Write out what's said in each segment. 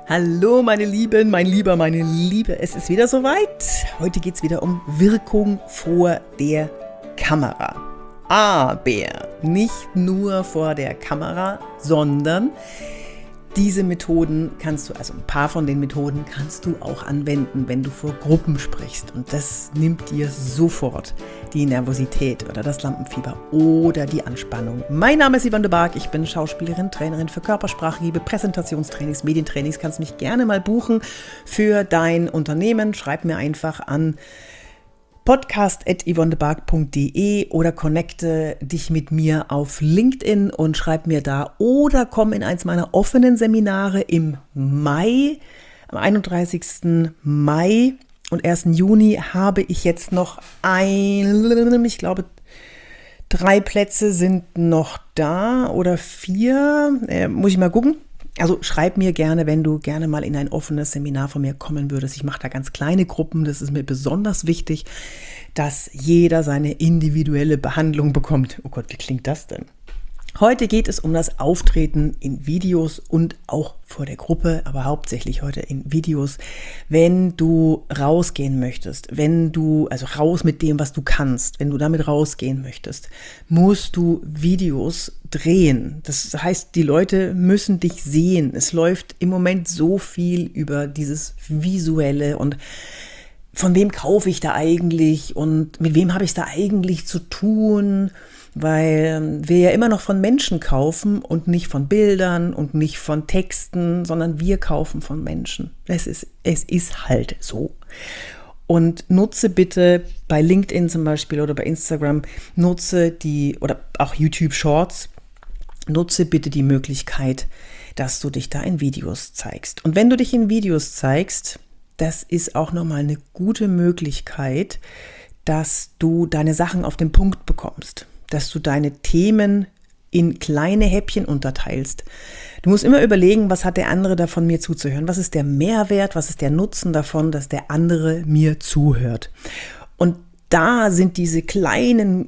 Hallo meine Lieben, mein Lieber, meine Liebe, es ist wieder soweit. Heute geht es wieder um Wirkung vor der Kamera. Aber nicht nur vor der Kamera, sondern diese Methoden kannst du, also ein paar von den Methoden kannst du auch anwenden, wenn du vor Gruppen sprichst. Und das nimmt dir sofort die Nervosität oder das Lampenfieber oder die Anspannung. Mein Name ist Yvonne de Barg, ich bin Schauspielerin, Trainerin für Körpersprache, gebe Präsentationstrainings, Medientrainings, kannst mich gerne mal buchen für dein Unternehmen. Schreib mir einfach an podcast@yvonnebarg.de oder connecte dich mit mir auf LinkedIn und schreib mir da oder komm in eins meiner offenen Seminare im Mai, am 31. Mai und 1. Juni habe ich jetzt noch ich glaube 3 Plätze sind noch da oder 4, muss ich mal gucken. Also schreib mir gerne, wenn du gerne mal in ein offenes Seminar von mir kommen würdest. Ich mache da ganz kleine Gruppen. Das ist mir besonders wichtig, dass jeder seine individuelle Behandlung bekommt. Oh Gott, wie klingt das denn? Heute geht es um das Auftreten in Videos und auch vor der Gruppe, aber hauptsächlich heute in Videos. Wenn du rausgehen möchtest, also raus mit dem, was du kannst, wenn du damit rausgehen möchtest, musst du Videos drehen. Das heißt, die Leute müssen dich sehen. Es läuft im Moment so viel über dieses Visuelle und von wem kaufe ich da eigentlich und mit wem habe ich da eigentlich zu tun? Weil wir ja immer noch von Menschen kaufen und nicht von Bildern und nicht von Texten, sondern wir kaufen von Menschen. Es ist halt so. Und nutze bitte bei LinkedIn zum Beispiel oder bei Instagram, oder auch YouTube Shorts, nutze bitte die Möglichkeit, dass du dich da in Videos zeigst. Und wenn du dich in Videos zeigst, das ist auch nochmal eine gute Möglichkeit, dass du deine Sachen auf den Punkt bekommst, dass du deine Themen in kleine Häppchen unterteilst. Du musst immer überlegen, was hat der andere davon, mir zuzuhören? Was ist der Mehrwert, was ist der Nutzen davon, dass der andere mir zuhört? Und da sind diese kleinen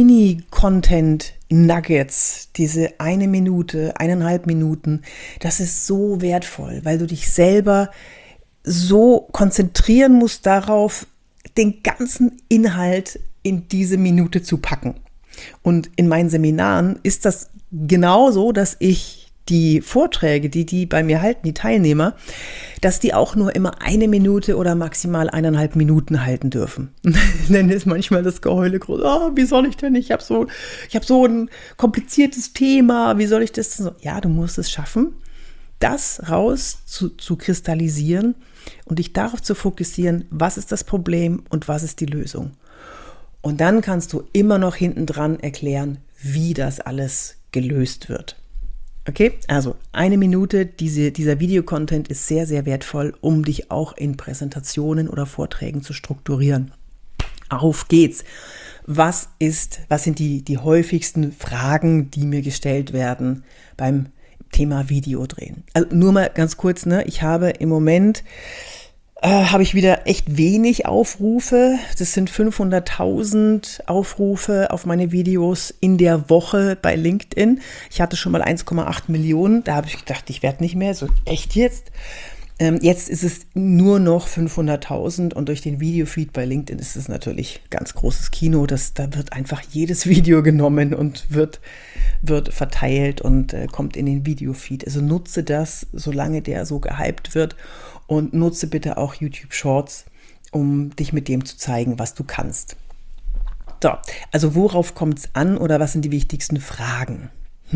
Mini-Content-Nuggets, diese 1 Minute, 1,5 Minuten, das ist so wertvoll, weil du dich selber so konzentrieren musst darauf, den ganzen Inhalt in diese Minute zu packen. Und in meinen Seminaren ist das genauso, dass ich die Vorträge, die bei mir halten, die Teilnehmer, dass die auch nur immer 1 Minute oder maximal 1,5 Minuten halten dürfen. Dann ist manchmal das Geheule groß. Wie soll ich denn? Ich habe so ein kompliziertes Thema. Wie soll ich das denn so? Ja, du musst es schaffen, das raus zu kristallisieren und dich darauf zu fokussieren, was ist das Problem und was ist die Lösung. Und dann kannst du immer noch hinten dran erklären, wie das alles gelöst wird. Okay, also 1 Minute, dieser Videocontent ist sehr, sehr wertvoll, um dich auch in Präsentationen oder Vorträgen zu strukturieren. Auf geht's. Was sind die häufigsten Fragen, die mir gestellt werden beim Thema Videodrehen? Also nur mal ganz kurz, ich habe im Moment habe ich wieder echt wenig Aufrufe. Das sind 500.000 Aufrufe auf meine Videos in der Woche bei LinkedIn. Ich hatte schon mal 1,8 Millionen. Da habe ich gedacht, ich werde nicht mehr. So, echt jetzt? Jetzt ist es nur noch 500.000 und durch den Videofeed bei LinkedIn ist es natürlich ganz großes Kino. Da wird einfach jedes Video genommen und wird verteilt und kommt in den Videofeed. Also nutze das, solange der so gehypt wird. Und nutze bitte auch YouTube Shorts, um dich mit dem zu zeigen, was du kannst. So, also worauf kommt es an oder was sind die wichtigsten Fragen?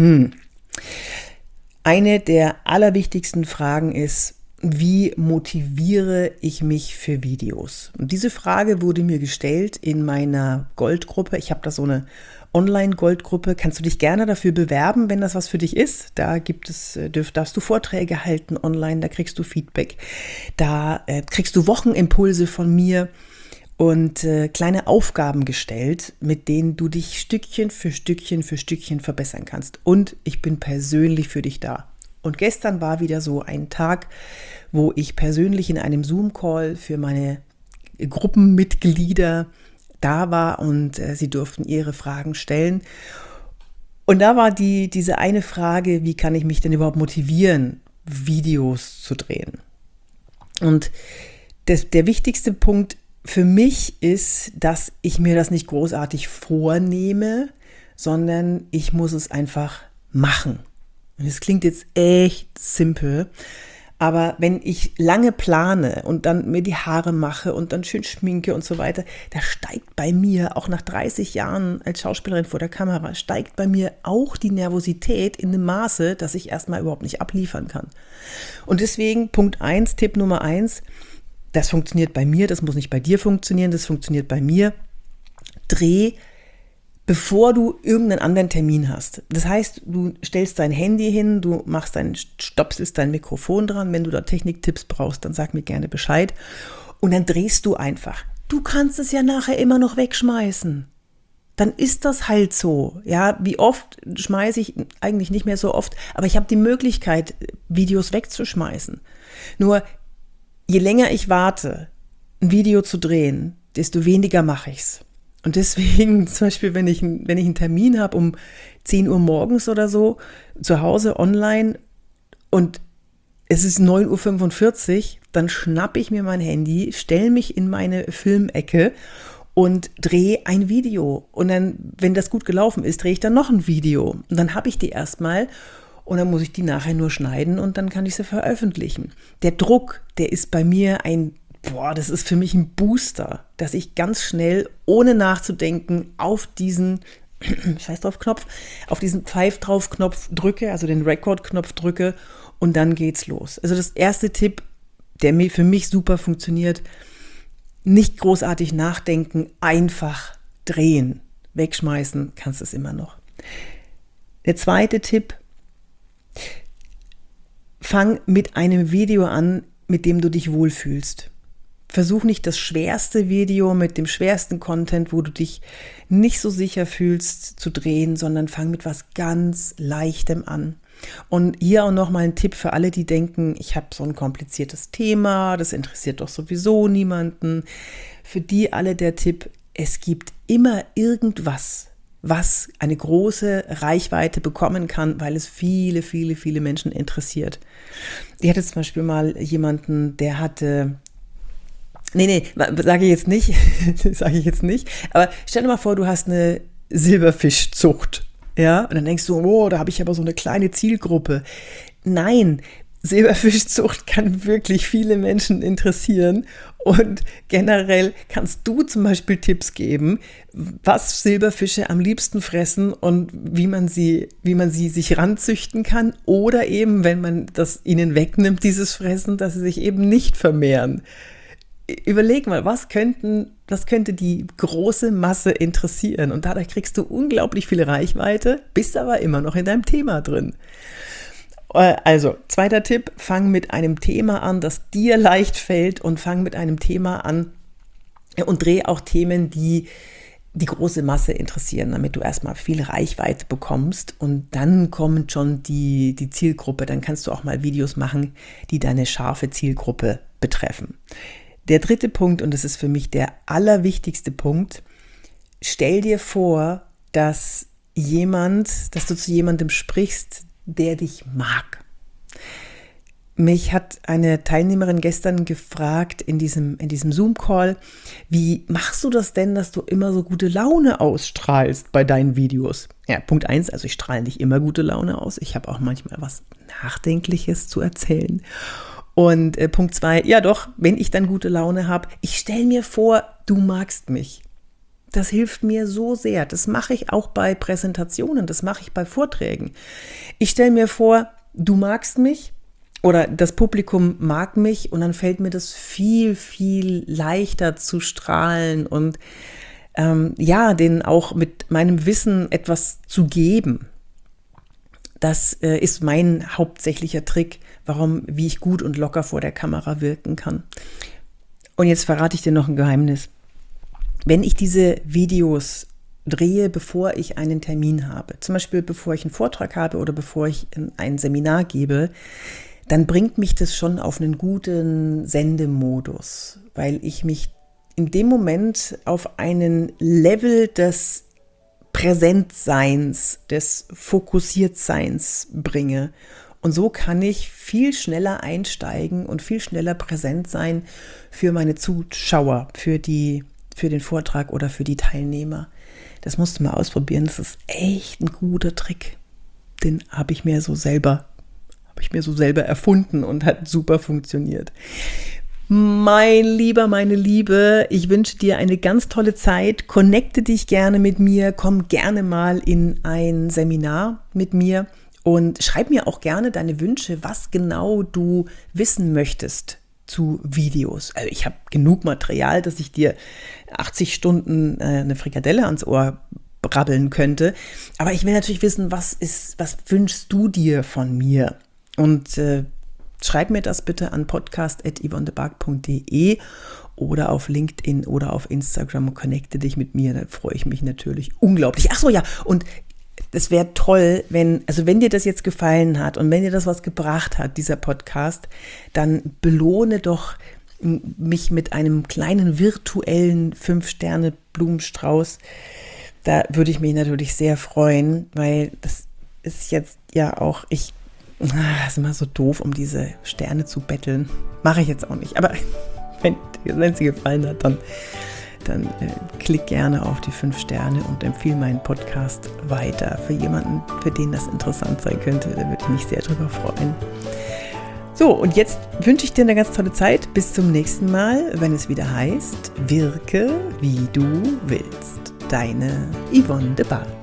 Eine der allerwichtigsten Fragen ist, wie motiviere ich mich für Videos? Und diese Frage wurde mir gestellt in meiner Goldgruppe. Ich habe da so eine Online-Goldgruppe. Kannst du dich gerne dafür bewerben, wenn das was für dich ist? Da darfst du Vorträge halten online, da kriegst du Feedback, da kriegst du Wochenimpulse von mir und kleine Aufgaben gestellt, mit denen du dich Stückchen für Stückchen verbessern kannst. Und ich bin persönlich für dich da. Und gestern war wieder so ein Tag, wo ich persönlich in einem Zoom-Call für meine Gruppenmitglieder da war und sie durften ihre Fragen stellen. Und da war diese eine Frage, wie kann ich mich denn überhaupt motivieren? Videos zu drehen. Und der wichtigste Punkt für mich ist, dass ich mir das nicht großartig vornehme, sondern ich muss es einfach machen. Und es klingt jetzt echt simpel, aber wenn ich lange plane und dann mir die Haare mache und dann schön schminke und so weiter, da steigt bei mir, auch nach 30 Jahren als Schauspielerin vor der Kamera, steigt bei mir auch die Nervosität in dem Maße, dass ich erstmal überhaupt nicht abliefern kann. Und deswegen Punkt 1, Tipp Nummer 1, das funktioniert bei mir, das muss nicht bei dir funktionieren, das funktioniert bei mir. Dreh, bevor du irgendeinen anderen Termin hast. Das heißt, du stellst dein Handy hin, du stopselst dein Mikrofon dran. Wenn du da Techniktipps brauchst, dann sag mir gerne Bescheid. Und dann drehst du einfach. Du kannst es ja nachher immer noch wegschmeißen. Dann ist das halt so. Ja, wie oft schmeiße ich, eigentlich nicht mehr so oft, aber ich habe die Möglichkeit, Videos wegzuschmeißen. Nur, je länger ich warte, ein Video zu drehen, desto weniger mache ich's. Und deswegen zum Beispiel, wenn ich einen Termin habe um 10 Uhr morgens oder so, zu Hause online und es ist 9:45 Uhr, dann schnappe ich mir mein Handy, stelle mich in meine Filmecke und drehe ein Video. Und dann, wenn das gut gelaufen ist, drehe ich dann noch ein Video. Und dann habe ich die erstmal und dann muss ich die nachher nur schneiden und dann kann ich sie veröffentlichen. Der Druck, der ist bei mir das ist für mich ein Booster, dass ich ganz schnell, ohne nachzudenken, auf diesen Scheiß-drauf-Knopf, auf diesen Pfeif-drauf-Knopf drücke, also den Record-Knopf drücke und dann geht's los. Also das erste Tipp, der für mich super funktioniert, nicht großartig nachdenken, einfach drehen. Wegschmeißen kannst du es immer noch. Der zweite Tipp, fang mit einem Video an, mit dem du dich wohlfühlst. Versuch nicht das schwerste Video mit dem schwersten Content, wo du dich nicht so sicher fühlst, zu drehen, sondern fang mit was ganz Leichtem an. Und hier auch nochmal ein Tipp für alle, die denken, ich habe so ein kompliziertes Thema, das interessiert doch sowieso niemanden. Für die alle der Tipp, es gibt immer irgendwas, was eine große Reichweite bekommen kann, weil es viele, viele, viele Menschen interessiert. Ich hatte zum Beispiel mal jemanden, der hatte... sage ich jetzt nicht. Aber stell dir mal vor, du hast eine Silberfischzucht, ja? Und dann denkst du, oh, da habe ich aber so eine kleine Zielgruppe. Nein, Silberfischzucht kann wirklich viele Menschen interessieren und generell kannst du zum Beispiel Tipps geben, was Silberfische am liebsten fressen und wie man sie sich ranzüchten kann oder eben, wenn man das ihnen wegnimmt, dieses Fressen, dass sie sich eben nicht vermehren. Überleg mal, was könnte die große Masse interessieren? Und dadurch kriegst du unglaublich viel Reichweite, bist aber immer noch in deinem Thema drin. Also, zweiter Tipp, fang mit einem Thema an, das dir leicht fällt und fang mit einem Thema an und dreh auch Themen, die die große Masse interessieren, damit du erstmal viel Reichweite bekommst und dann kommt schon die Zielgruppe. Dann kannst du auch mal Videos machen, die deine scharfe Zielgruppe betreffen. Der dritte Punkt, und das ist für mich der allerwichtigste Punkt, stell dir vor, dass du zu jemandem sprichst, der dich mag. Mich hat eine Teilnehmerin gestern gefragt in diesem Zoom-Call, wie machst du das denn, dass du immer so gute Laune ausstrahlst bei deinen Videos? Ja, Punkt 1, also ich strahle nicht immer gute Laune aus. Ich habe auch manchmal was Nachdenkliches zu erzählen. Und Punkt 2, ja doch, wenn ich dann gute Laune habe, ich stelle mir vor, du magst mich. Das hilft mir so sehr. Das mache ich auch bei Präsentationen, das mache ich bei Vorträgen. Ich stelle mir vor, du magst mich oder das Publikum mag mich und dann fällt mir das viel, viel leichter zu strahlen und denen auch mit meinem Wissen etwas zu geben. Das ist mein hauptsächlicher Trick, wie ich gut und locker vor der Kamera wirken kann. Und jetzt verrate ich dir noch ein Geheimnis. Wenn ich diese Videos drehe, bevor ich einen Termin habe, zum Beispiel bevor ich einen Vortrag habe oder bevor ich ein Seminar gebe, dann bringt mich das schon auf einen guten Sendemodus, weil ich mich in dem Moment auf einen Level des Präsentseins, des Fokussiertseins bringe. Und so kann ich viel schneller einsteigen und viel schneller präsent sein für meine Zuschauer, für den Vortrag oder für die Teilnehmer. Das musst du mal ausprobieren. Das ist echt ein guter Trick. Den habe ich mir so selber erfunden und hat super funktioniert. Mein Lieber, meine Liebe, ich wünsche dir eine ganz tolle Zeit. Connecte dich gerne mit mir, komm gerne mal in ein Seminar mit mir und schreib mir auch gerne deine Wünsche, was genau du wissen möchtest zu Videos. Also ich habe genug Material, dass ich dir 80 Stunden eine Frikadelle ans Ohr brabbeln könnte. Aber ich will natürlich wissen, was wünschst du dir von mir? Und schreib mir das bitte an podcast@yvonnebark.de oder auf LinkedIn oder auf Instagram und connecte dich mit mir. Dann freue ich mich natürlich unglaublich. Ach so, ja, und es wäre toll, wenn dir das jetzt gefallen hat und wenn dir das was gebracht hat, dieser Podcast, dann belohne doch mich mit einem kleinen virtuellen 5-Sterne-Blumenstrauß. Da würde ich mich natürlich sehr freuen, weil das ist jetzt ja auch, das ist immer so doof, um diese Sterne zu betteln. Mache ich jetzt auch nicht. Aber wenn es dir gefallen hat, dann klick gerne auf die 5 Sterne und empfehle meinen Podcast weiter für jemanden, für den das interessant sein könnte. Da würde ich mich sehr drüber freuen. So, und jetzt wünsche ich dir eine ganz tolle Zeit. Bis zum nächsten Mal, wenn es wieder heißt, wirke wie du willst. Deine Yvonne de Bark.